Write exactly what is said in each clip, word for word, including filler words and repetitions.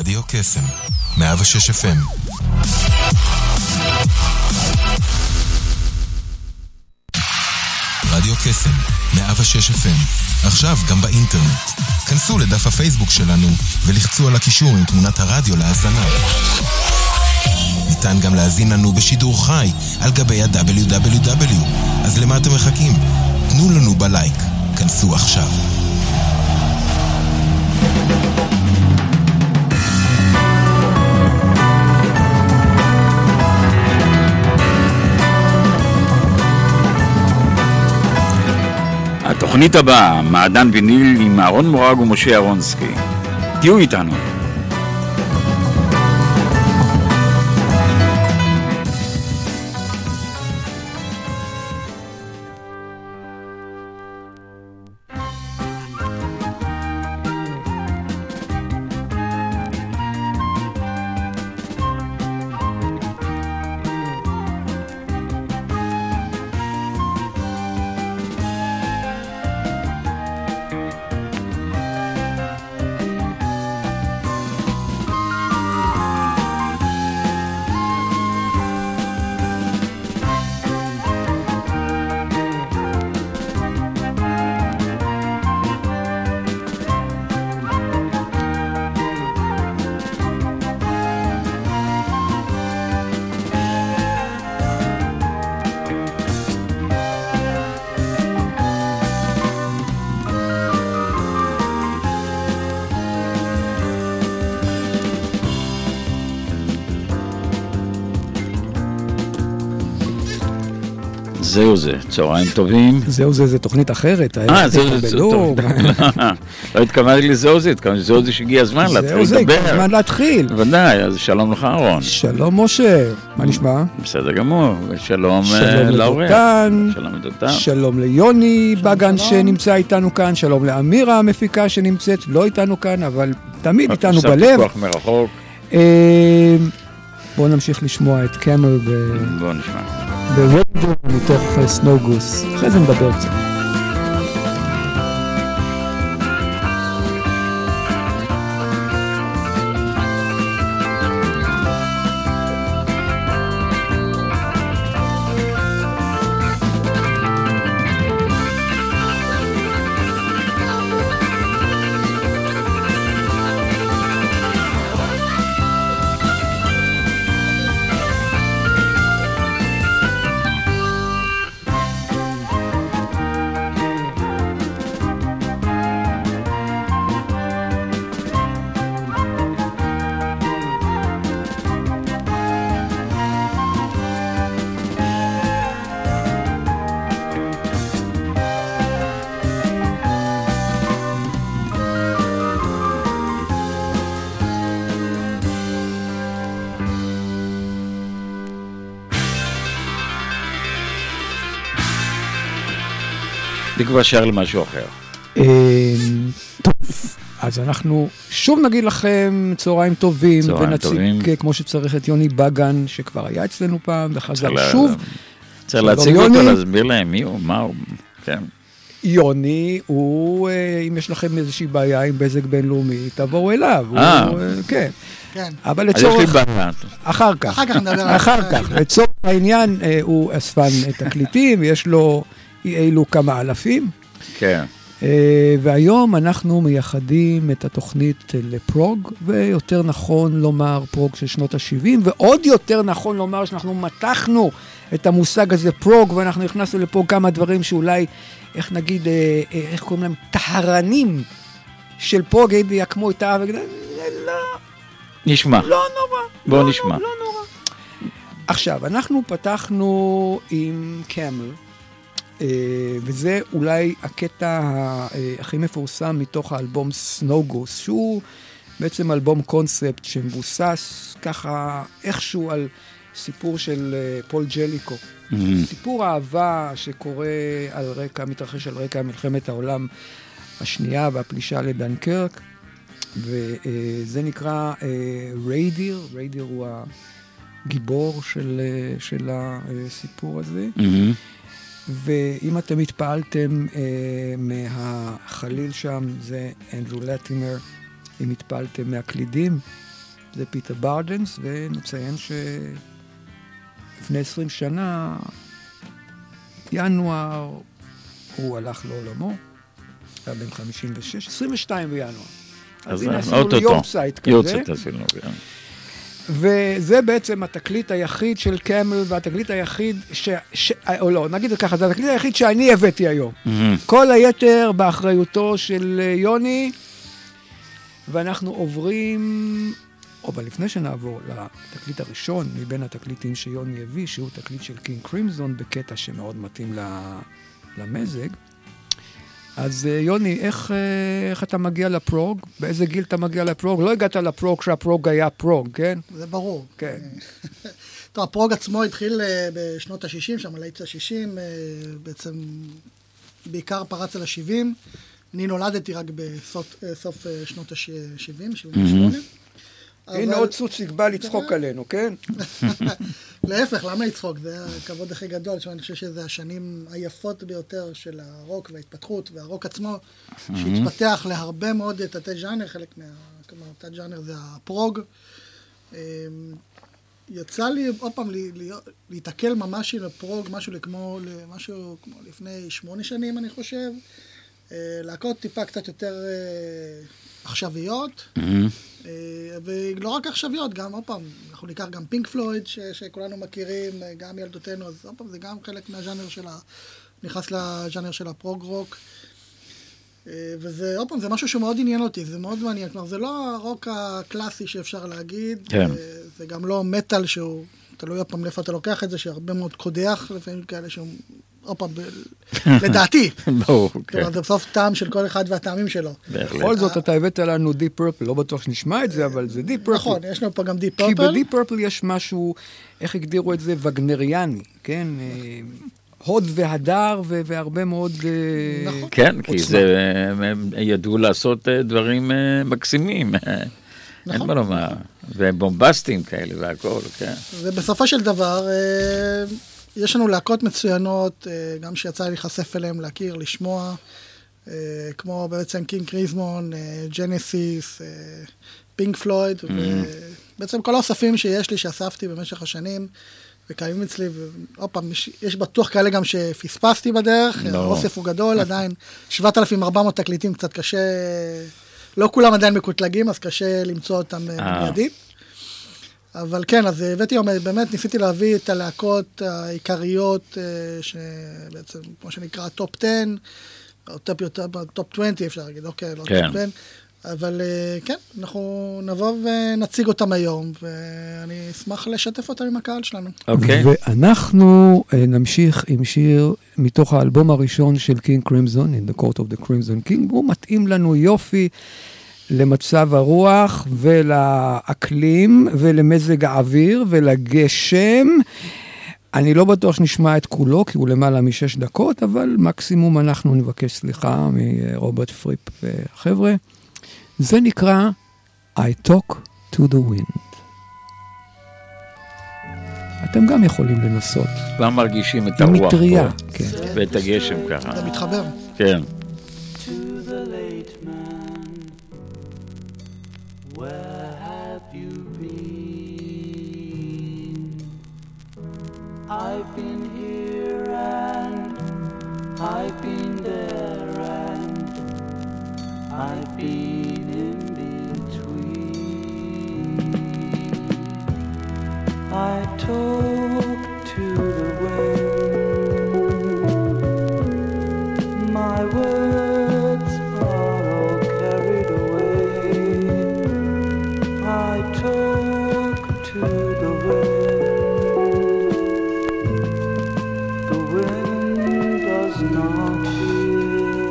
רדיו קסם, מאה ושש אף אם. רדיו קסם, מאה ושש אף אם. עכשיו גם באינטרנט. כנסו לדף הפייסבוק שלנו ולחצו על הקישור עם תמונת הרדיו להאזנה. ניתן גם להזין לנו בשידור חי על גבי ה-דאבליו דאבליו דאבליו. אז למה אתם מחכים? תנו לנו בלייק. כנסו עכשיו. התוכנית הבאה, מעדן ויניל עם אהרון מורג ומשה ירונסקי. תהיו איתנו. זהו זה, צהריים טובים. זהו זה, זה תוכנית אחרת. אה, זהו זה, טוב. לא התכוונתי לזהו זה, התכוונתי לזהו זה שהגיע הזמן להתחיל לדבר. זהו זה, הזמן להתחיל. ודאי, אז שלום לך אהרון. שלום משה, מה נשמע? בסדר גמור, ושלום לאורח. שלום לדותן. שלום ליוני בגן שנמצא איתנו כאן, שלום לאמירה המפיקה שנמצאת, לא איתנו כאן, אבל תמיד איתנו בלב. פיקוח מרחוק. בואו נמשיך לשמוע את קמל ו... בואו נשמע. ברדיו מתוך סנוגוס. אחרי זה נדבר קצת. תקווה שר למשהו אחר. טוב, אז אנחנו שוב נגיד לכם צהריים טובים, ונציג כמו שצריך את יוני בגן, שכבר היה אצלנו פעם, וחזר שוב. צריך להציג אותו, להסביר להם מי הוא, מה הוא, כן. יוני, הוא, אם יש לכם איזושהי בעיה עם בזק בינלאומי, תבואו אליו. אה. כן. כן. אבל לצורך... אחר כך. אחר כך נדבר. אחר כך. לצורך העניין, הוא אספן תקליטים, ויש לו אילו כמה אלפים. כן. והיום אנחנו מייחדים את התוכנית לפרוג, ויותר נכון לומר פרוג של שנות ה-שבעים, ועוד יותר נכון לומר שאנחנו מתחנו את המושג הזה פרוג, ואנחנו הכנסנו לפה כמה דברים שאולי, איך נגיד, איך קוראים להם, טהרנים של פרוג, יקמו את האב, וגיד, לא. נשמע. לא נורא. בוא לא נשמע. נורא, לא נורא. עכשיו, אנחנו פתחנו עם קמל, וזה אולי הקטע הכי מפורסם מתוך האלבום סנוגוס, שהוא בעצם אלבום קונספט שמבוסס ככה איכשהו על סיפור של פול ג'ליקו. Mm-hmm. סיפור אהבה שקורה על רקע, מתרחש על רקע מלחמת העולם השנייה והפלישה לדנקרק, וזה נקרא ריידיר, ריידיר הוא הגיבור של, של הסיפור הזה. Mm-hmm. ואם אתם התפעלתם אה, מהחליל שם, זה אנדרו לטימר, אם התפעלתם מהקלידים, זה פיטר ברדנס, ונציין שלפני עשרים שנה, ינואר, הוא הלך לעולמו, היה בן חמישים ושש, עשרים ושתיים בינואר. אז הנה עשינו לו יורצייט כזה. יורצייט עשינו, כן. וזה בעצם התקליט היחיד של קמל, והתקליט היחיד, ש, ש, או לא, נגיד את ככה, זה התקליט היחיד שאני הבאתי היום. Mm-hmm. כל היתר באחריותו של יוני, ואנחנו עוברים, אבל לפני שנעבור לתקליט הראשון, מבין התקליטים שיוני הביא, שהוא תקליט של קינג קרימזון, בקטע שמאוד מתאים למזג. אז יוני, איך, איך אתה מגיע לפרוג? באיזה גיל אתה מגיע לפרוג? לא הגעת לפרוג כשהפרוג היה פרוג, כן? זה ברור. כן. טוב, הפרוג עצמו התחיל בשנות ה-שישים, שם על ה-שישים, בעצם בעיקר פרץ על ה-שבעים. אני נולדתי רק בסוף שנות ה-שבעים, שבעים ושמונה. הנה עוד צוציק בא לצחוק עלינו, כן? להפך, למה לצחוק? זה הכבוד הכי גדול, שאני חושב שזה השנים היפות ביותר של הרוק וההתפתחות, והרוק עצמו, שהתפתח להרבה מאוד תתי ז'אנר, חלק מהתת ז'אנר זה הפרוג. יצא לי עוד פעם להתעכל ממש עם הפרוג, משהו כמו לפני שמונה שנים, אני חושב. להקות טיפה קצת יותר עכשוויות. ולא רק עכשוויות, גם, עוד פעם, אנחנו ניקח גם פינק פלויד, ש- שכולנו מכירים, גם ילדותינו, אז עוד פעם, זה גם חלק מהז'אנר של ה... נכנס לז'אנר של הפרוג רוק. וזה, עוד פעם, זה משהו שמאוד עניין אותי, זה מאוד מעניין. כלומר, זה לא הרוק הקלאסי שאפשר להגיד, כן. זה גם לא מטל שהוא, תלוי עוד פעם לאיפה אתה לוקח את זה, שהרבה מאוד קודח, לפעמים כאלה שהוא... עוד פעם, לדעתי. ברור, כן. זה בסוף טעם של כל אחד והטעמים שלו. בכל זאת, אתה הבאת לנו דיפ פרפל, לא בטוח שנשמע את זה, אבל זה דיפ פרפל. נכון, יש לנו פה גם דיפ פרפל. כי בדיפ פרפל יש משהו, איך הגדירו את זה? וגנריאני, כן? הוד והדר והרבה מאוד... נכון. כן, כי זה, הם ידעו לעשות דברים מקסימים. אין מה לומר. ובומבסטים כאלה והכל, כן. ובסופו של דבר... יש לנו להקות מצוינות, גם שיצא לי להיחשף אליהם, להכיר, לשמוע, כמו בעצם קינג קרימזון, ג'נסיס, פינק פלויד, ובעצם כל האוספים שיש לי, שאספתי במשך השנים, וקיימים אצלי, ועוד פעם, יש בטוח כאלה גם שפספסתי בדרך, האוסף הוא גדול, עדיין שבעת אלפים וארבע מאות תקליטים, קצת קשה, לא כולם עדיין מקוטלגים, אז קשה למצוא אותם מיידית. אבל כן, אז הבאתי, באמת ניסיתי להביא את הלהקות העיקריות, שבעצם, כמו שנקרא, טופ עשר, או טופ עשרים, אפשר להגיד, אוקיי, לא טופ עשר, אבל כן, אנחנו נבוא ונציג אותם היום, ואני אשמח לשתף אותם עם הקהל שלנו. אוקיי. ואנחנו נמשיך עם שיר מתוך האלבום הראשון של קינג קרימזון, In the Court of the Crimson King, הוא מתאים לנו יופי, למצב הרוח ולאקלים ולמזג האוויר ולגשם. אני לא בטוח שנשמע את כולו, כי הוא למעלה משש דקות, אבל מקסימום אנחנו נבקש סליחה מרוברט פריפ וחבר'ה. זה נקרא I Talk to the Wind. אתם גם יכולים לנסות. כבר מרגישים את הרוח פה. מטריה, כן. ואת הגשם ככה. זה מתחבר. כן. Where have you been? I've been here and I've been there and I've been in between. I talk to the wind. My words are all carried away. I talk to the wind. The wind does not hear.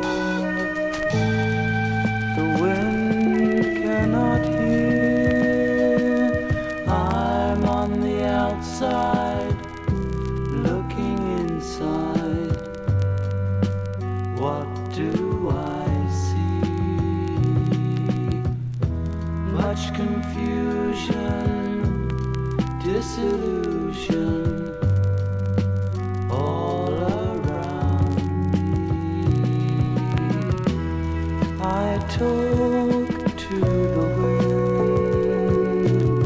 The wind cannot hear. I'm on the outside, looking inside. What do I see? Much confusion, disillusion, all around me. I talk to the wind.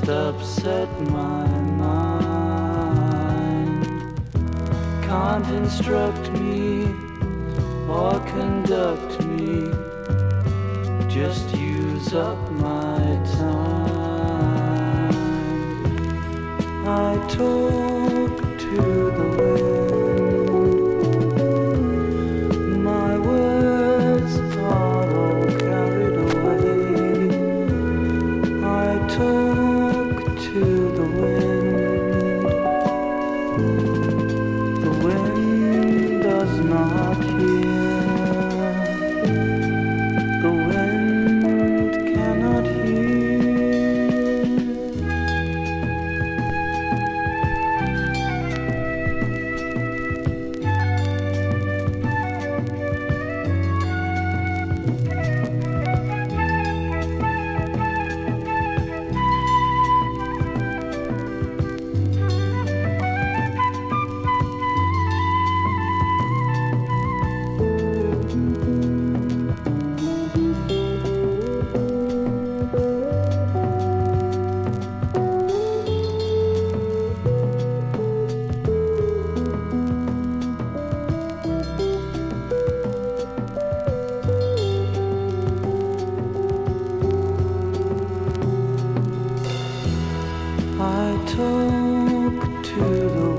upset my mind. Can't instruct me or conduct me, just use up my time. I talk to the wind, my words are all carried away. I talk to the wind, the wind does not hear, the wind cannot hear. I talk to the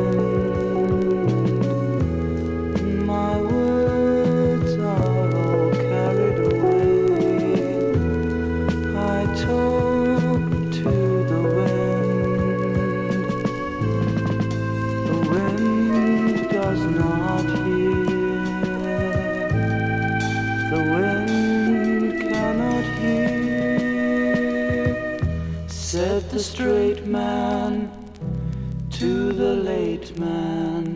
wind, my words are all carried away. I talk to the wind, the wind does not hear, the wind cannot hear. Said the straight man to the late man,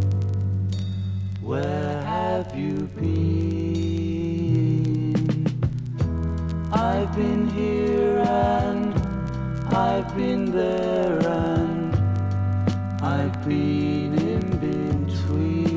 where have you been? I've been here and I've been there and I've been in between.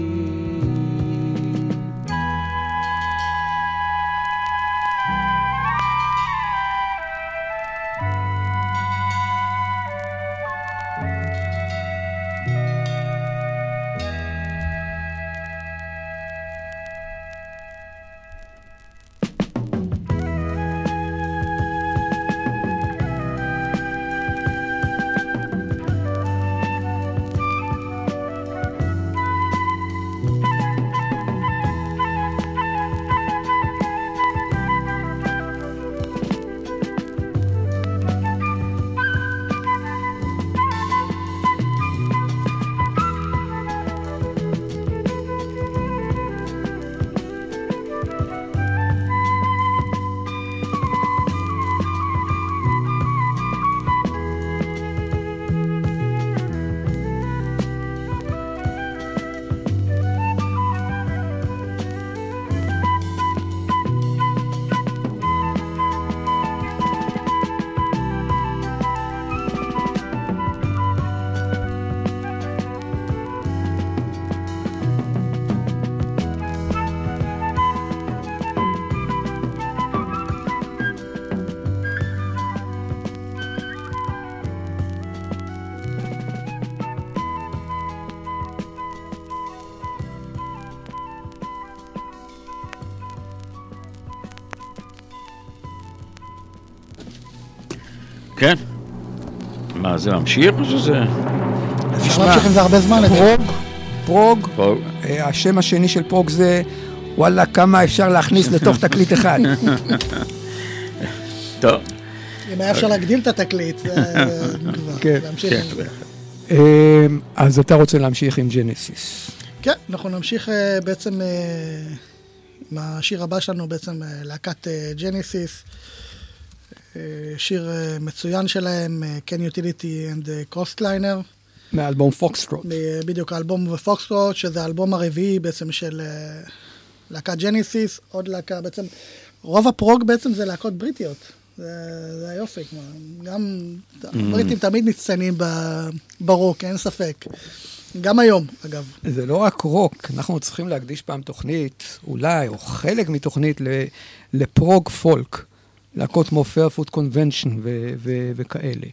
כן? מה, זה ממשיך או שזה? אפשר להמשיך עם זה הרבה זמן. פרוג, פרוג, פרוג. אה, השם השני של פרוג זה, וואלה, כמה אפשר להכניס לתוך תקליט אחד. טוב. אם היה אפשר להגדיל את התקליט, זה כבר, כן, להמשיך כן. עם זה. אה, אז אתה רוצה להמשיך עם ג'נסיס. כן, אנחנו נמשיך אה, בעצם אה, עם השיר הבא שלנו, בעצם אה, להקת אה, ג'נסיס, אה, שיר אה, מצוין שלהם, אה, Can Utility and the Coastliner. מאלבום פוקסטרוט. ב- בדיוק האלבום ופוקסטרוט, שזה האלבום הרביעי בעצם של אה, להקת ג'נסיס, עוד להקה בעצם, רוב הפרוג בעצם זה להקות בריטיות. זה, זה היופי, כמו, גם הבריטים תמיד מצטיינים ב- ברוק, אין ספק. גם היום, אגב. זה לא רק רוק, אנחנו צריכים להקדיש פעם תוכנית, אולי, או חלק מתוכנית ל- לפרוג פולק. להקות כמו Fairfoot Convention ו- ו- וכאלה.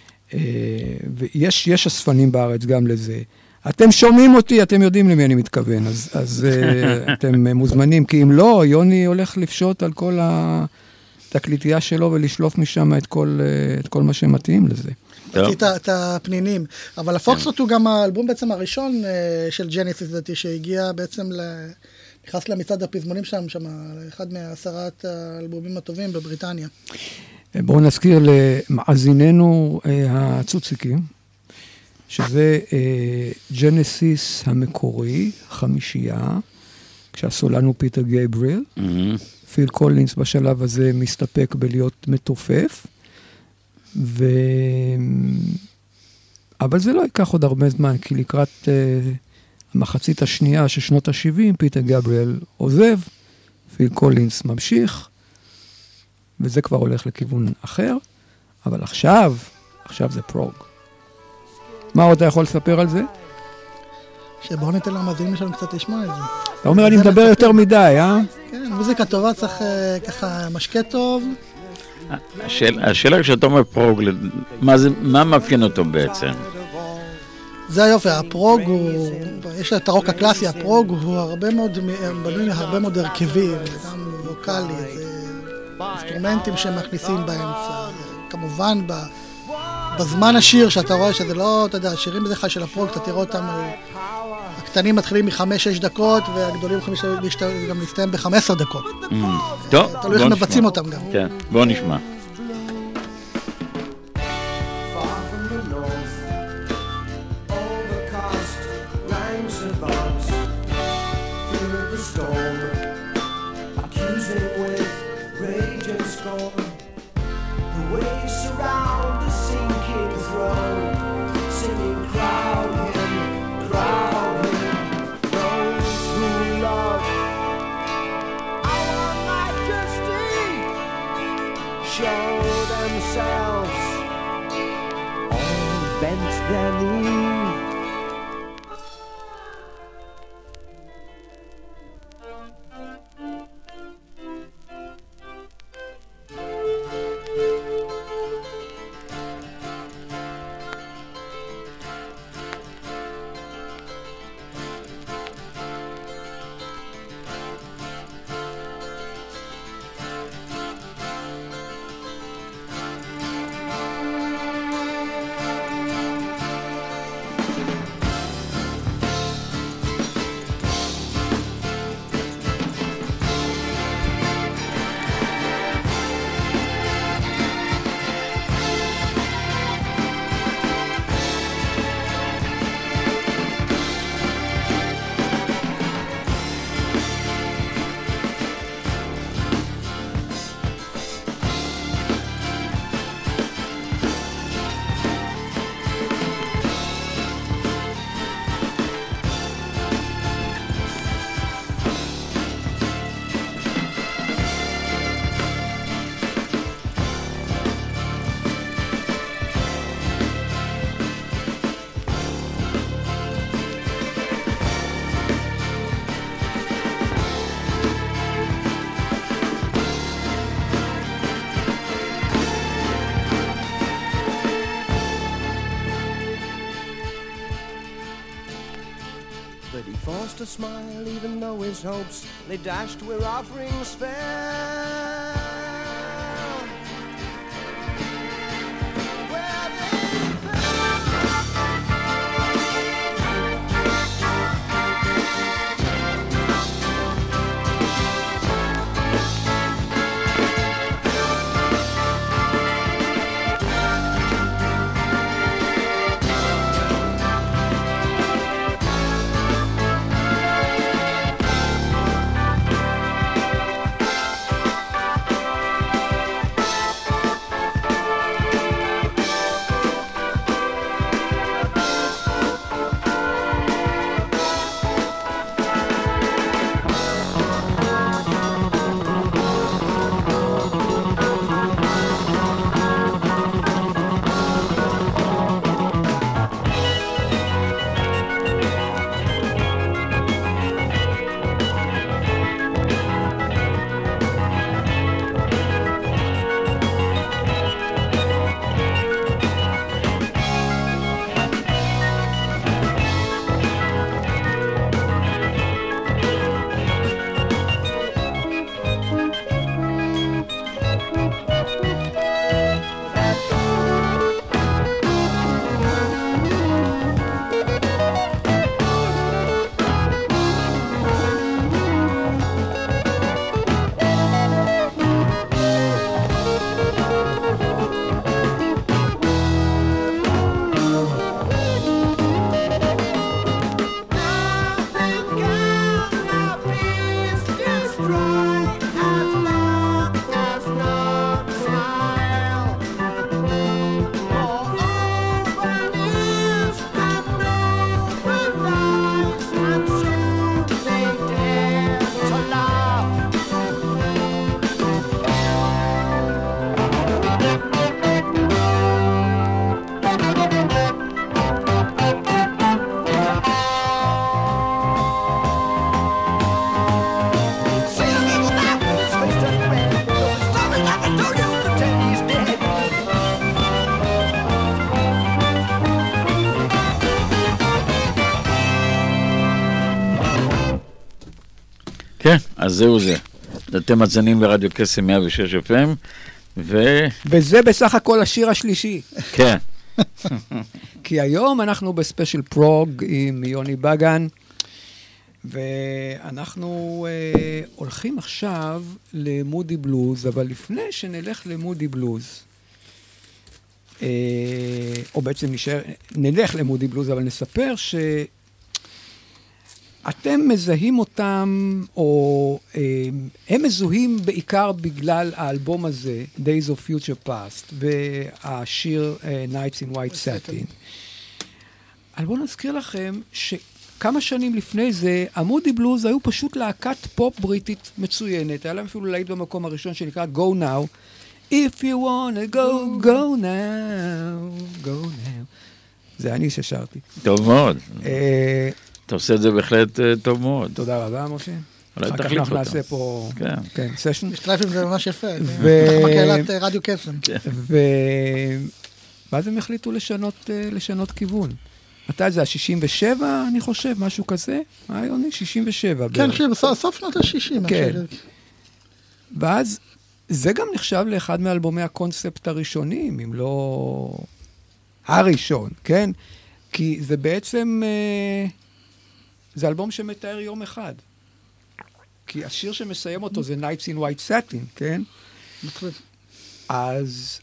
ויש יש אספנים בארץ גם לזה. אתם שומעים אותי, אתם יודעים למי אני מתכוון, אז, אז אתם מוזמנים, כי אם לא, יוני הולך לפשוט על כל התקליטייה שלו ולשלוף משם את כל, את כל מה שמתאים לזה. את הפנינים. אבל הפוקסטרוט הוא גם האלבום בעצם הראשון של ג'נסיס, שהגיע בעצם, נכנס למצעד הפזמונים שם, שם, אחד מעשרת האלבומים הטובים בבריטניה. בואו נזכיר למאזיננו הצוציקים, שזה ג'נסיס המקורי, חמישייה, כשהסולן הוא פיטר גייבריאל. פיל קולינס בשלב הזה מסתפק בלהיות מתופף, ו... אבל זה לא ייקח עוד הרבה זמן, כי לקראת uh, המחצית השנייה של שנות ה-שבעים, פיטר גייבריאל עוזב, פיל קולינס ממשיך, וזה כבר הולך לכיוון אחר, אבל עכשיו, עכשיו זה פרוג. מה עוד אתה יכול לספר על זה? שבואו ניתן למאזינים שלנו קצת לשמוע את זה. אתה אומר, אני מדבר יותר מדי, אה? כן, מוזיקה טובה, צריך ככה משקה טוב. השאלה כשאתה אומר פרוג, מה מאפיין אותו בעצם? זה היופי, הפרוג הוא, יש את הרוק הקלאסי, הפרוג הוא הרבה מאוד, בנוי הרבה מאוד הרכבים, גם ווקלי, זה אינסטרומנטים שמכניסים באמצע, כמובן ב... בזמן השיר שאתה רואה שזה לא, אתה יודע, השירים בדרך כלל של הפרוג, אתה תראה אותם, הקטנים מתחילים מחמש-שש דקות, והגדולים גם להסתיים בחמש עשרה דקות. טוב, תלוי איך מבצעים אותם גם. כן, בואו נשמע. To smile even though his hopes they dashed where offerings fell. Where אז זהו זה. אתם מציינים ברדיו קסם מאה ושש אף אם, ו... וזה בסך הכל השיר השלישי. כן. כי היום אנחנו בספיישל פרוג עם יוני בגן, ואנחנו אה, הולכים עכשיו למודי בלוז, אבל לפני שנלך למודי בלוז, אה, או בעצם נשאר, נלך למודי בלוז, אבל נספר ש... אתם מזהים אותם, או אה, הם מזוהים בעיקר בגלל האלבום הזה, Days of Future Past, והשיר uh, Nights in White Satin. אבל בואו נזכיר לכם שכמה שנים לפני זה, המודי בלוז היו פשוט להקת פופ בריטית מצוינת. היה להם אפילו להיט במקום הראשון שנקרא Go Now. If you wanna go, go now, go now. זה אני ששרתי. טוב מאוד. אה... אתה עושה את זה בהחלט טוב מאוד. תודה רבה, משה. אולי אחר כך תחליף אנחנו אותו. נעשה פה, כן. כן, סשן. משטרייפים זה ממש יפה. ו- אנחנו מקהלת אה, רדיו קסם. ו... ואז הם החליטו לשנות, אה, לשנות כיוון. מתי זה? ה-שישים ושבע, אני חושב, משהו כזה? מה, יוני? שישים ושבע. כן, בערך. בסוף שנות ה-שישים. כן. ואז זה גם נחשב לאחד מאלבומי הקונספט הראשונים, אם לא הראשון, כן? כי זה בעצם... אה, זה אלבום שמתאר יום אחד. כי השיר שמסיים אותו זה Nights in White Satin, כן? אז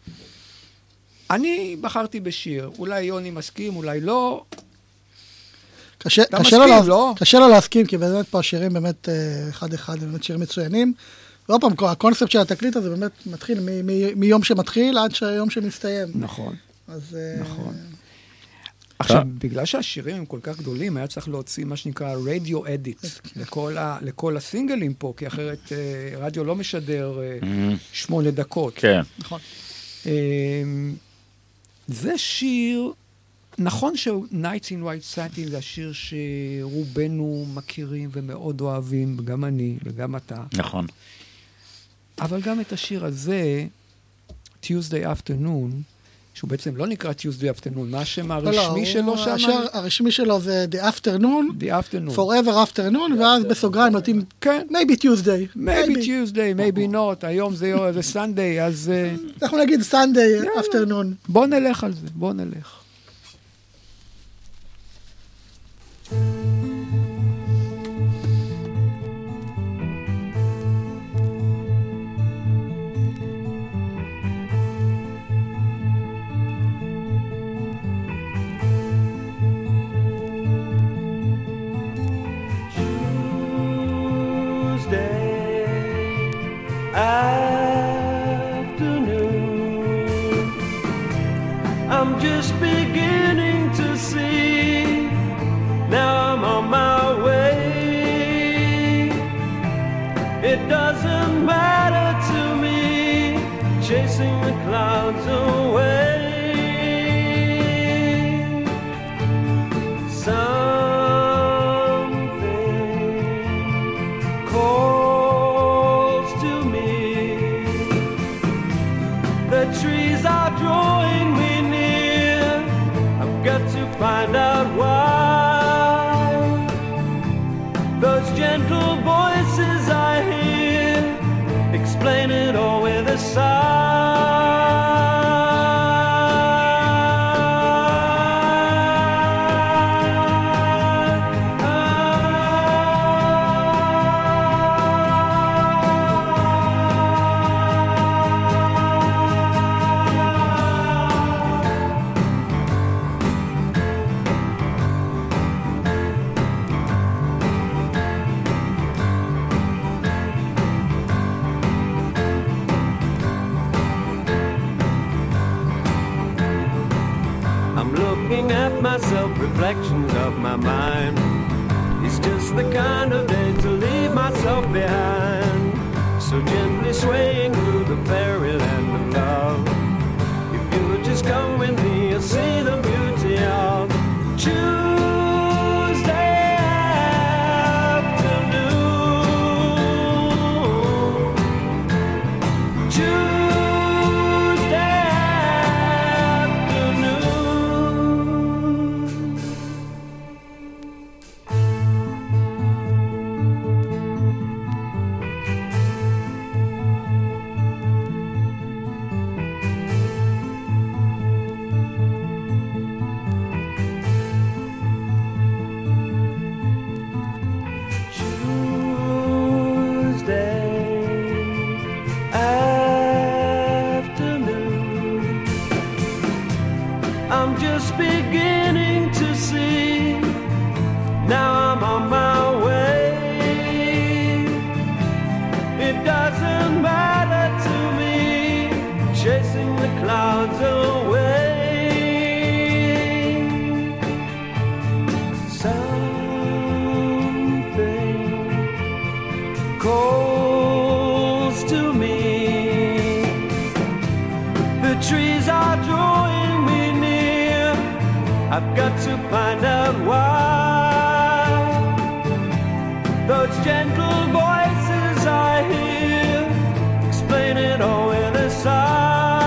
אני בחרתי בשיר. אולי יוני מסכים, אולי לא. קשה, אתה קשה, מסכים, לו, לא? קשה לו להסכים, כי באמת פה השירים באמת אחד-אחד, באמת שירים מצוינים. ועוד פעם, הקונספט של התקליט הזה באמת מתחיל מ- מ- מיום שמתחיל עד שהיום שמסתיים. נכון, אז... נכון. עכשיו, בגלל שהשירים הם כל כך גדולים, היה צריך להוציא מה שנקרא רדיו אדיט לכל, ה, לכל הסינגלים פה, כי אחרת אה, רדיו לא משדר אה, שמונה דקות. כן. נכון. אה, זה שיר, נכון ש-Nights in White Satin זה השיר שרובנו מכירים ומאוד אוהבים, גם אני וגם אתה. נכון. אבל גם את השיר הזה, Tuesday Afternoon, שהוא בעצם לא נקרא Tuesday Afternoon, מה השם הרשמי שלו שם? השם הרשמי שלו זה The Afternoon, The Afternoon. Forever Afternoon, ואז בסוגריים נותנים, כן. maybe Tuesday. Maybe Tuesday, maybe not, היום זה Sunday, אז אנחנו נגיד Sunday Afternoon. בוא נלך על זה, בוא נלך. Afternoon, I'm just beginning to see. Now I'm on my way. It doesn't matter to me, chasing the clouds away. Find out why those gentle voices I hear explain it all with a sigh. Myself, reflections of my mind. It's just the kind of day to leave myself behind. So gently swaying through the fairyland of love. If you would just come with me, you'll see the beauty of Tuesday afternoon. Tuesday I've got to find out why those gentle voices I hear explain it all with a sigh.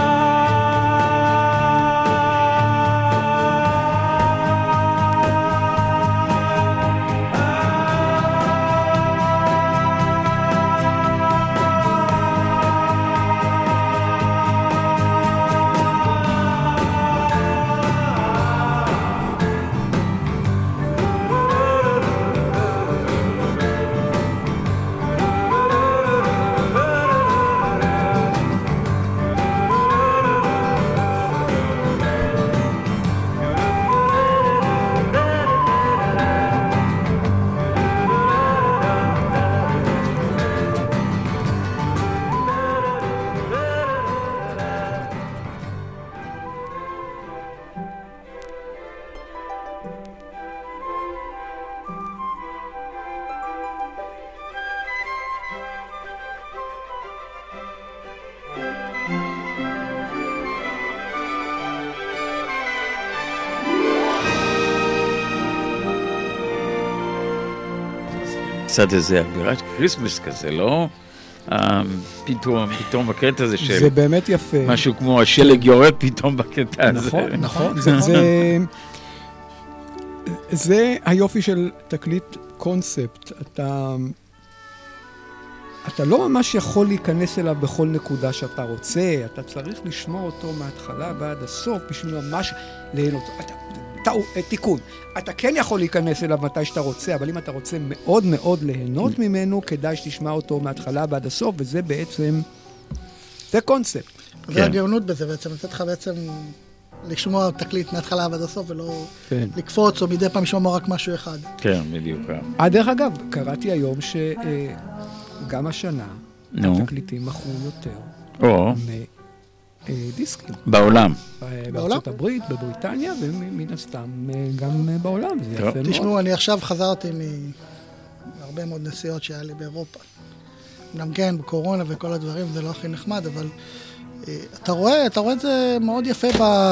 קצת איזה אווירת קריסמס כזה, לא? פתאום, פתאום בקטע הזה של... זה באמת יפה. משהו כמו השלג יורד פתאום בקטע הזה. נכון, נכון. זה, זה, זה היופי של תקליט קונספט. אתה, אתה לא ממש יכול להיכנס אליו בכל נקודה שאתה רוצה. אתה צריך לשמוע אותו מההתחלה ועד הסוף בשביל ממש ליהנות. אתה... תיקון. אתה כן יכול להיכנס אליו מתי שאתה רוצה, אבל אם אתה רוצה מאוד מאוד ליהנות ממנו, כדאי שתשמע אותו מההתחלה ועד הסוף, וזה בעצם, זה קונספט. זה הגאונות בזה בעצם, לתת לך בעצם לשמוע תקליט מההתחלה ועד הסוף, ולא לקפוץ, או מדי פעם לשמוע רק משהו אחד. כן, בדיוק. אה, דרך אגב, קראתי היום שגם השנה, התקליטים מכרו יותר. או. דיסקים. בעולם. בארצות הברית, בבריטניה, ומן הסתם גם בעולם. זה יפה מאוד. תשמעו, אני עכשיו חזרתי מהרבה מאוד נסיעות שהיה לי באירופה. גם כן, בקורונה וכל הדברים, זה לא הכי נחמד, אבל אתה רואה, אתה רואה את זה מאוד יפה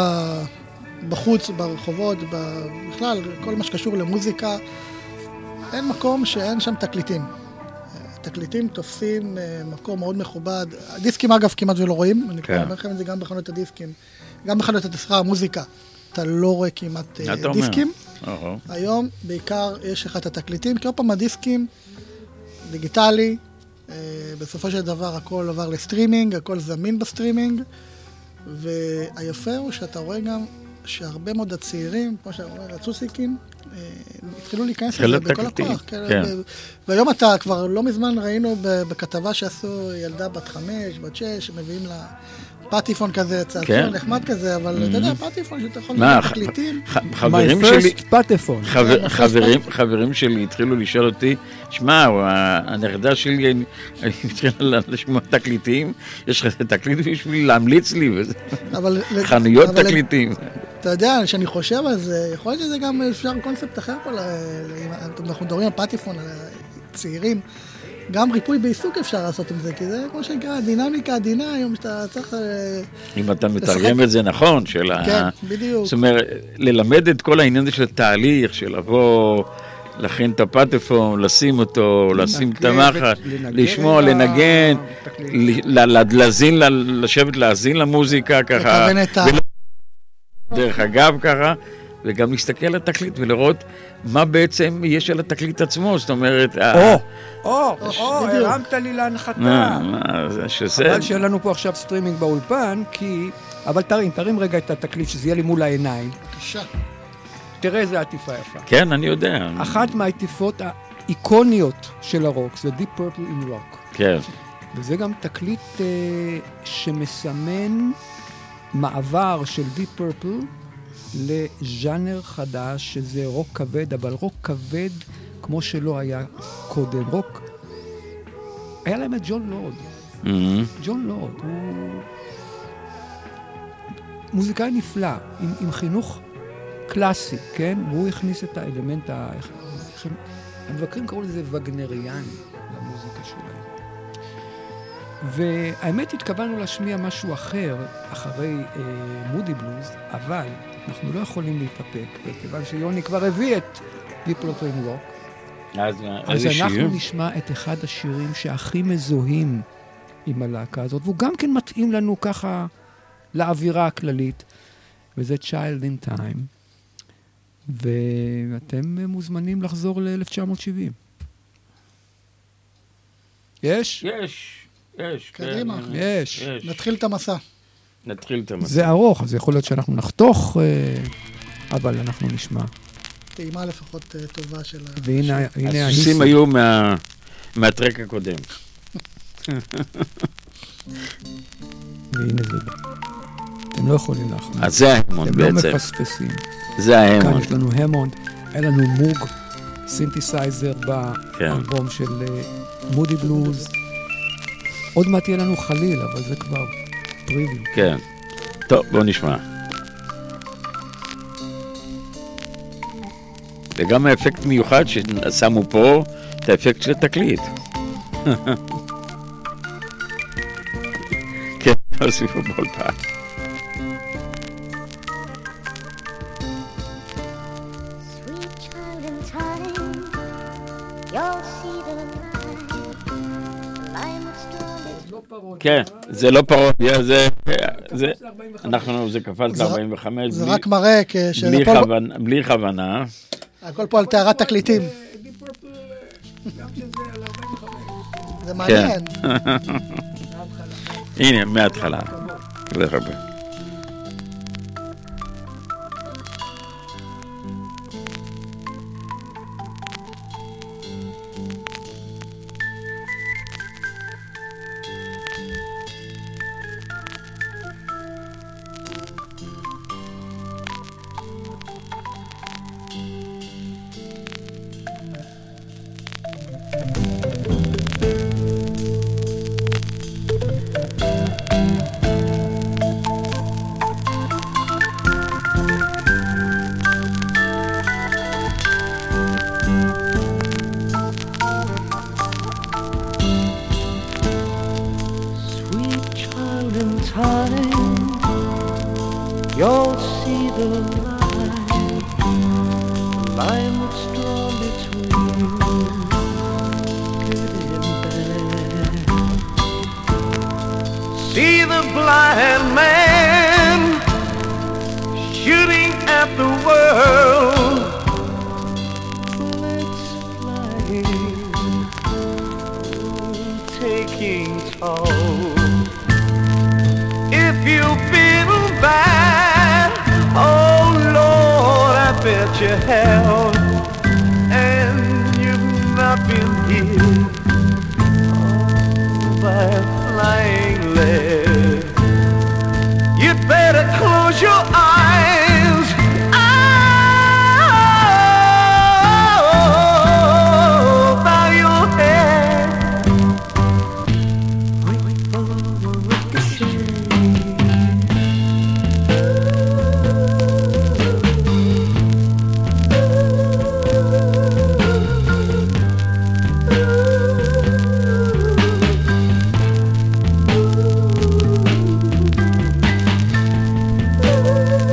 בחוץ, ברחובות, בכלל, כל מה שקשור למוזיקה. אין מקום שאין שם תקליטים. תקליטים תופסים מקום מאוד מכובד. הדיסקים אגב כמעט ולא רואים, אני אומר לכם את זה גם בחנות הדיסקים, גם בחנות התסחר, המוזיקה, אתה לא רואה כמעט דיסקים. היום בעיקר יש לך את התקליטים, כי עוד פעם הדיסקים דיגיטלי, בסופו של דבר הכל עבר לסטרימינג, הכל זמין בסטרימינג, והיפה הוא שאתה רואה גם שהרבה מאוד הצעירים, כמו שאתה אומר, הצוסיקים, התחילו להיכנס לזה בכל הכוח. והיום אתה כבר לא מזמן ראינו בכתבה שעשו ילדה בת חמש, בת שש, שמביאים לה פטיפון כזה, צעצוע נחמד כזה, אבל אתה יודע, פטיפון שאתה יכול לראות תקליטים. חברים שלי, פטיפון. חברים שלי התחילו לשאול אותי, שמע, הנכדה שלי התחילה לשמוע תקליטים, יש לך תקליט בשביל להמליץ לי, חנויות תקליטים. אתה יודע, כשאני חושב על זה, יכול להיות שזה גם אפשר קונספט אחר פה, אנחנו מדברים על פטיפון, על צעירים, גם ריפוי בעיסוק אפשר לעשות עם זה, כי זה כמו שנקרא, דינמיקה עדינה, היום שאתה צריך... אם אתה מתרגם את זה נכון, של ה... כן, בדיוק. זאת אומרת, ללמד את כל העניין הזה של התהליך, של לבוא, להכין את הפטיפון, לשים אותו, לשים את המחט, לשמוע, לנגן, להזין, לשבת להזין למוזיקה ככה. דרך אגב ככה, וגם להסתכל על התקליט ולראות מה בעצם יש על התקליט עצמו, זאת אומרת... או, או, או, הרמת לי להנחתה. שזה... אבל שאין לנו פה עכשיו סטרימינג באולפן, כי... אבל תרים, תרים רגע את התקליט, שזה יהיה לי מול העיניים. בבקשה. תראה איזה עטיפה יפה. כן, אני יודע. אחת מהעטיפות האיקוניות של הרוק, זה Deep Purple in Rock. כן. וזה גם תקליט שמסמן מעבר של Deep Purple, לז'אנר חדש, שזה רוק כבד, אבל רוק כבד כמו שלא היה קודם. רוק... היה להם את ג'ון לורד. Mm-hmm. ג'ון לורד הוא מוזיקאי נפלא, עם, עם חינוך קלאסי, כן? והוא הכניס את האלמנט ה... המבקרים קראו לזה וגנריאני למוזיקה שלהם. והאמת התכוונו להשמיע משהו אחר, אחרי אה, מודי בלוז, אבל אנחנו לא יכולים להתאפק, וכיוון שיוני כבר הביא את People Train Rock, אז אז איזה אנחנו שיר? נשמע את אחד השירים שהכי מזוהים עם הלהקה הזאת, והוא גם כן מתאים לנו ככה לאווירה הכללית, וזה Child in Time, ואתם מוזמנים לחזור ל-אלף תשע מאות שבעים. יש? יש, יש. קדימה. כן, יש. יש. נתחיל את המסע. נתחיל את המסע. זה ארוך, אז יכול להיות שאנחנו נחתוך, אה, אבל אנחנו נשמע. טעימה לפחות אה, טובה של ה... והנה הנה הסוסים היו מה- מהטרק הקודם. והנה זה בא. אתם לא יכולים להחמיץ. אז זה ההמון אתם לא בעצם. מפספסים. זה כאן ההמון. יש לנו המונד, היה לנו מוג, סינתסייזר כן. באלבום של מודי בלוז. עוד מעט יהיה לנו חליל, אבל זה כבר פריוויו. כן. טוב, בואו נשמע. וגם האפקט מיוחד ששמו פה, את האפקט של התקליט. כן, הוסיפו באולפן. Sweet child in time, you'll see the light. I'm strong. כן, זה לא פרודיה, זה... זה- אנחנו, זה קפץ זה- ל-ארבעים וחמש, זה בלי- רק מראה בלי שהכל כוונה- בלי כוונה. הכל פה על טהרת תקליטים. זה כן. מעניין. הנה, מההתחלה. זה הרבה. Sweet child in time, you'll see the light, the line that's drawn between good and bad. See the blind man shooting at the world, bullets flying, taking toll. If you've been bad, oh Lord, I bet you have, and you've not been hit oh, by a flying lead. You'd better close your eyes. Oh, bow your head. Wait for the ricochet. Ooh.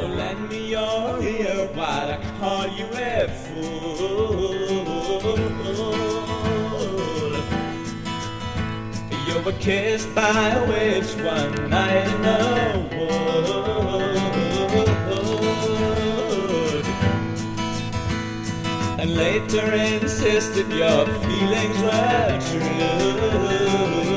Oh, lend me your ear while I call you a fool. You were kissed by a witch one night in the wood, and later insisted your feelings were true.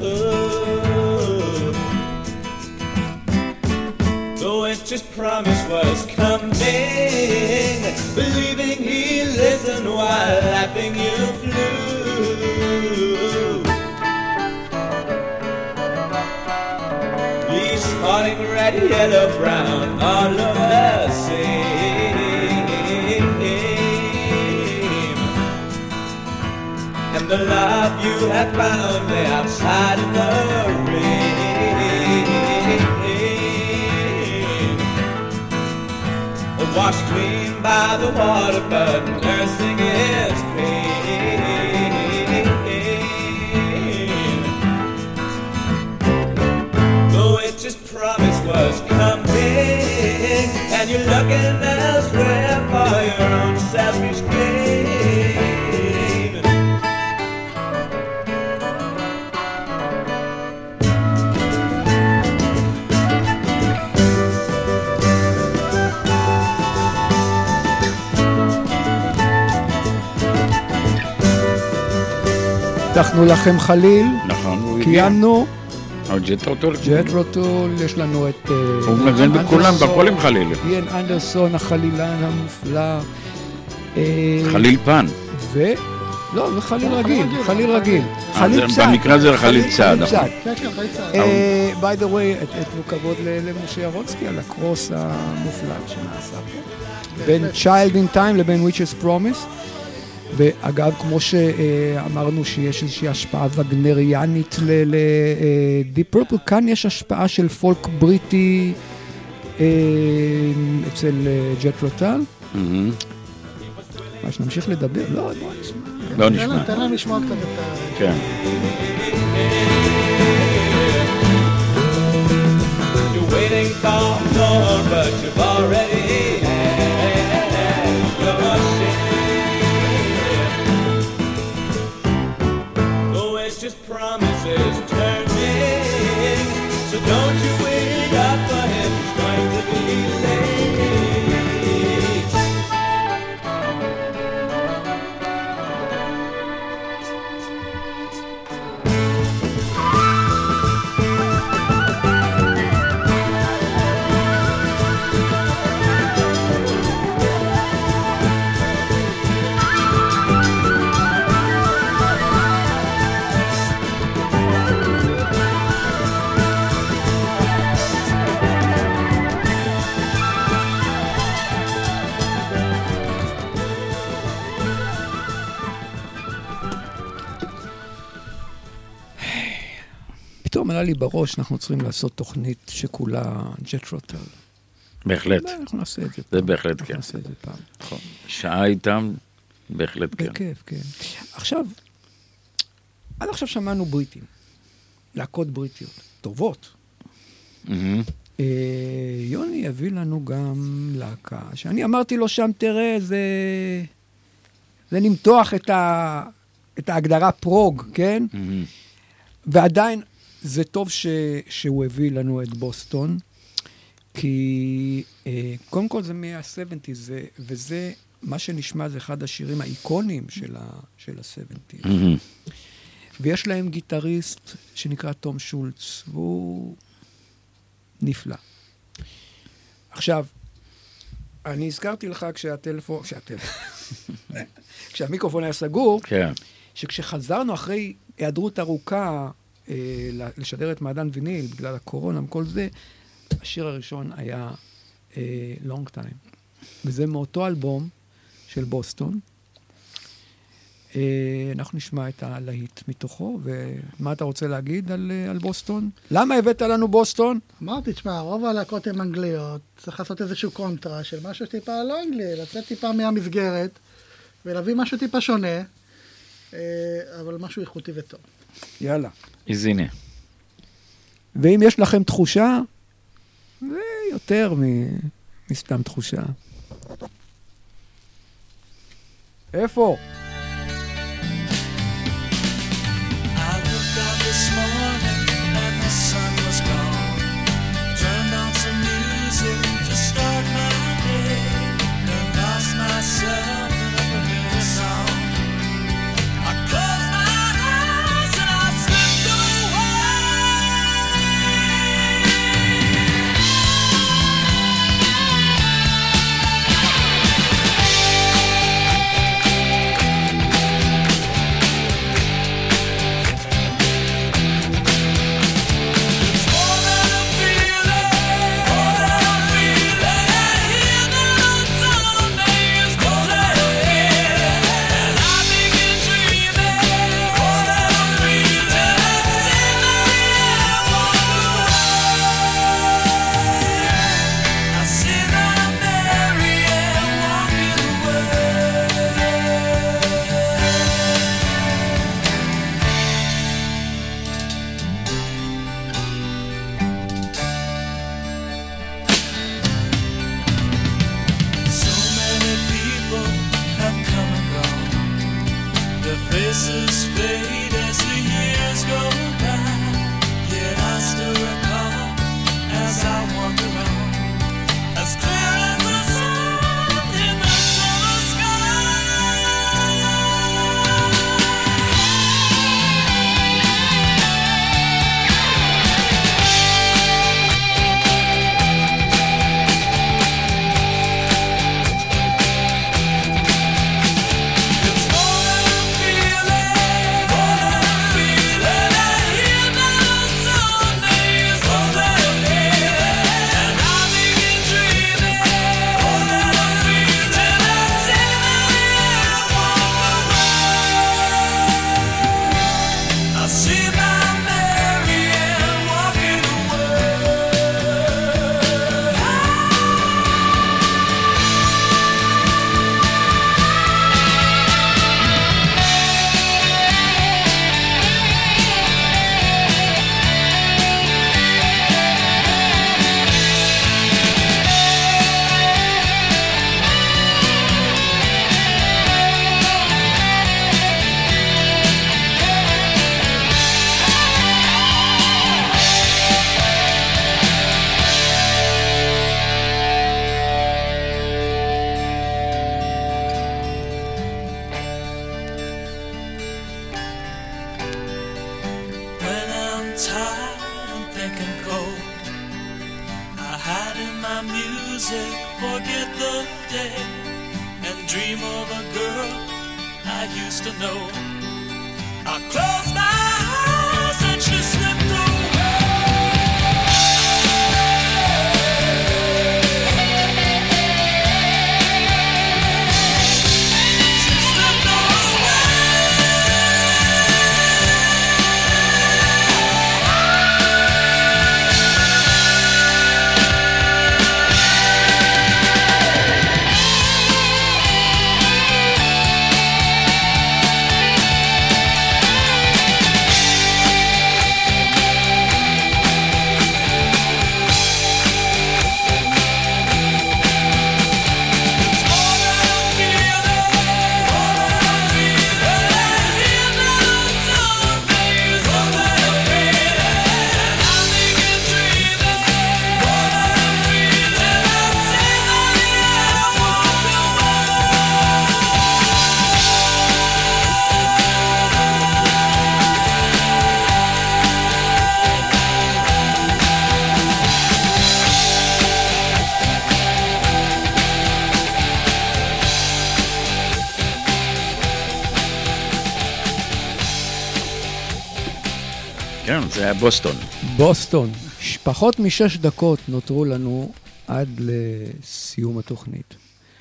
The witch's promise was coming, believing he'd listen while laughing you flew. Spotting red, yellow, brown, all of the same. And the love you have found lay outside in the rain, washed clean by the water, but nursing its pain. His promise was coming, and you're looking elsewhere for your own selfish gain. הבטחנו לכם חליל, נכון, קיימנו. ג'טרו טול. ג'טרו טול, יש לנו את... הוא מנגן בכולם, בכל עם חליל. איין אנדרסון, החלילן המופלא. חליל פן. ו... לא, זה חליל רגיל, חליל רגיל. חליל צד. במקרה זה חליל צד. by the way, אתנו כבוד למשה ירונסקי על הקרוס המופלא שנעשה פה. בין Child in Time לבין Witch's Promise. ואגב, כמו שאמרנו שיש איזושהי השפעה וגנריאנית ל-Deep Purple, כאן יש השפעה של פולק בריטי אצל ג'טרו טול. מה, שנמשיך לדבר? לא, בוא נשמע. לא נשמע. תן להם לשמוע קצת את ה... כן. You're waiting for more, but you've already just promises turning, so don't you wait up for him, he's going to be late. פתאום עלה לי בראש, אנחנו צריכים לעשות תוכנית שכולה ג'טרו טול. בהחלט. אנחנו נעשה את זה פעם. זה בהחלט כן. אנחנו נעשה את זה פעם. שעה איתם, בהחלט כן. בכיף, כן. עכשיו, עד עכשיו שמענו בריטים. להקות בריטיות. טובות. יוני הביא לנו גם להקה, שאני אמרתי לו שם, תראה, זה... זה למתוח את ה... את ההגדרה פרוג, כן? ועדיין זה טוב ש... שהוא הביא לנו את בוסטון, כי אה, קודם כל זה מה-שבעים, זה... וזה מה שנשמע זה אחד השירים האיקונים של, ה... של ה-שבעים. ויש להם גיטריסט שנקרא תום שולץ, והוא נפלא. עכשיו, אני הזכרתי לך כשהטלפון, כשהטלפון, כשהמיקרופון היה סגור, כן. שכשחזרנו אחרי היעדרות ארוכה אה, לשדר את מעדן ויניל, בגלל הקורונה וכל זה, השיר הראשון היה אה, Long Time. וזה מאותו אלבום של בוסטון. אה, אנחנו נשמע את הלהיט מתוכו, ומה אתה רוצה להגיד על, על בוסטון? למה הבאת לנו בוסטון? אמרתי, תשמע, רוב הלהקות הן אנגליות, צריך לעשות איזשהו קונטרה של משהו טיפה לא אנגלי, לצאת טיפה מהמסגרת, ולהביא משהו טיפה שונה, אבל משהו איכותי וטוב. יאללה. אז הנה. ואם יש לכם תחושה, זה יותר מסתם תחושה. איפה? I looked out this morning and the sun was gone. Turned on some music to start my day and lost myself in a familiar song. I closed my eyes and I slipped away. Faces fade as the years go by, yet I still recall as I wander on, as clear as the sun in the summer כן, זה היה בוסטון. בוסטון. פחות משש דקות נותרו לנו עד לסיום התוכנית.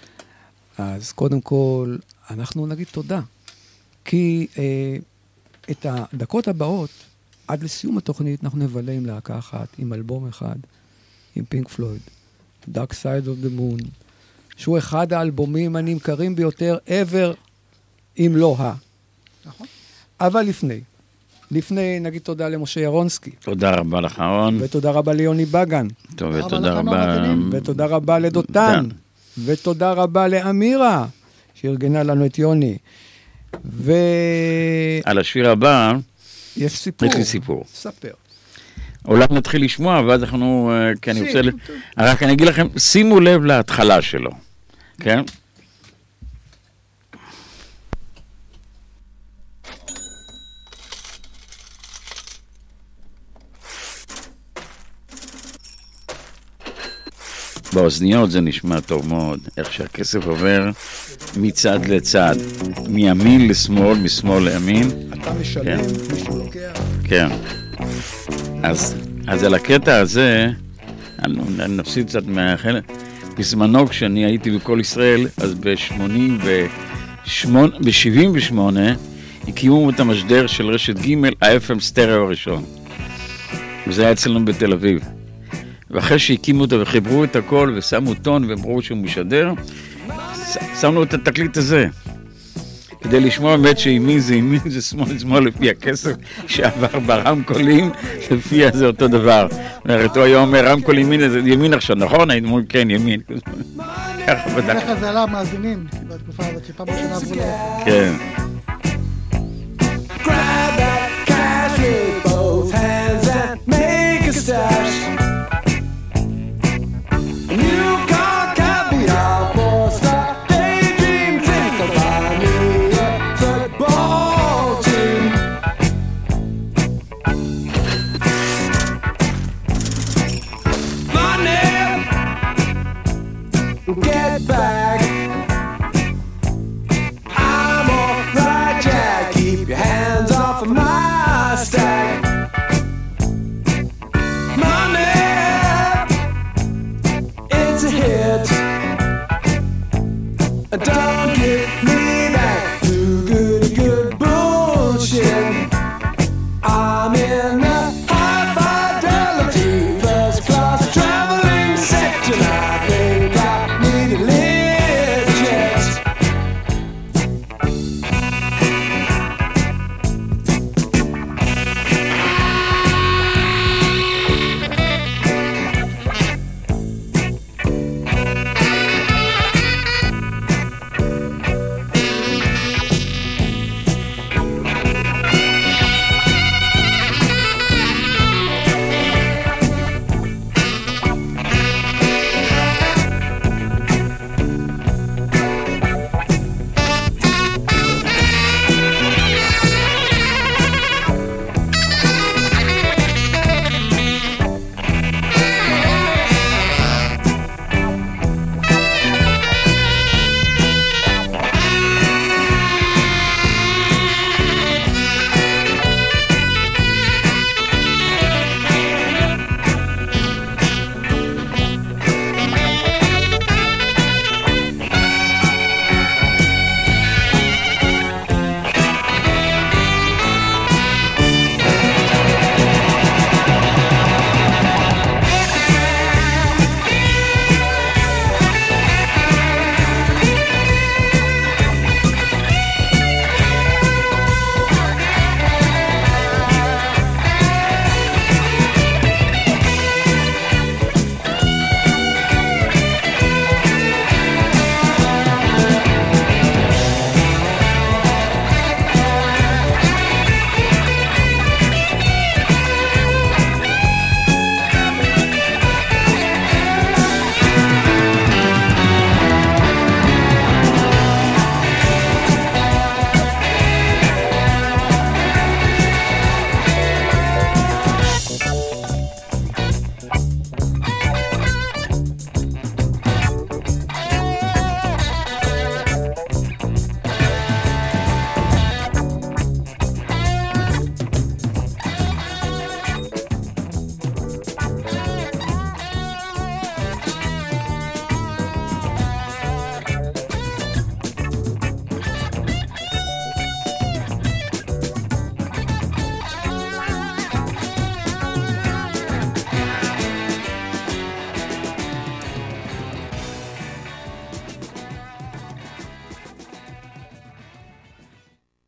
אז קודם כל, אנחנו נגיד תודה. כי אה, את הדקות הבאות, עד לסיום התוכנית, אנחנו נבלה עם להקה אחת, עם אלבום אחד, עם פינק פלויד, Dark Side of the Moon, שהוא אחד האלבומים הנמכרים ביותר ever, אם לא ה. נכון. אבל לפני, לפני, נגיד תודה למשה ירונסקי. תודה רבה לך, רון. ותודה רבה ליוני בגן. טוב, ותודה רבה... ותודה רבה לדותן. ותודה רבה לאמירה, שארגנה לנו את יוני. ו... על השיר הבא... יש סיפור. יש לי סיפור. ספר. אולי נתחיל לשמוע, ואז אנחנו... כי אני רוצה... רק אני אגיד לכם, שימו לב להתחלה שלו. כן? באוזניות זה נשמע טוב מאוד, איך שהכסף עובר מצד לצד, מימין לשמאל, משמאל לימין. אתה משלם, מישהו לוקח. כן. אז, אז על הקטע הזה, נפסיד קצת מהחלק. בזמנו כשאני הייתי בכל ישראל, אז ב-שמונים ושמונה, ב-שבעים ושמונה, הקימו את המשדר של רשת ג' ה-אף אם סטריאו הראשון. וזה היה אצלנו בתל אביב. ואחרי שהקימו אותו וחיברו את הכל ושמו טון ואמרו שהוא משדר, שמנו את התקליט הזה. כדי לשמוע באמת שימין זה ימין, זה שמאל שמאל לפי הכסף שעבר ברמקולים, לפי זה אותו דבר. אומרת, הוא היה אומר, רמקול ימין, זה ימין עכשיו, נכון? היינו אומרים, כן, ימין. ככה בדק. איך זה עלה מאזינים בתקופה הזאת, שפעם ראשונה עברו ל... כן. Grab that cash with both hands and make a stash. New car, caviar, four-star daydream. Think about me, a football team. Money, get back. I'm alright, Jack. Keep your hands off of my stack. Money, it's a hit. Don't give me that too good, good bullshit. I'm in a high fidelity first class traveling section. I think I need a lift jet.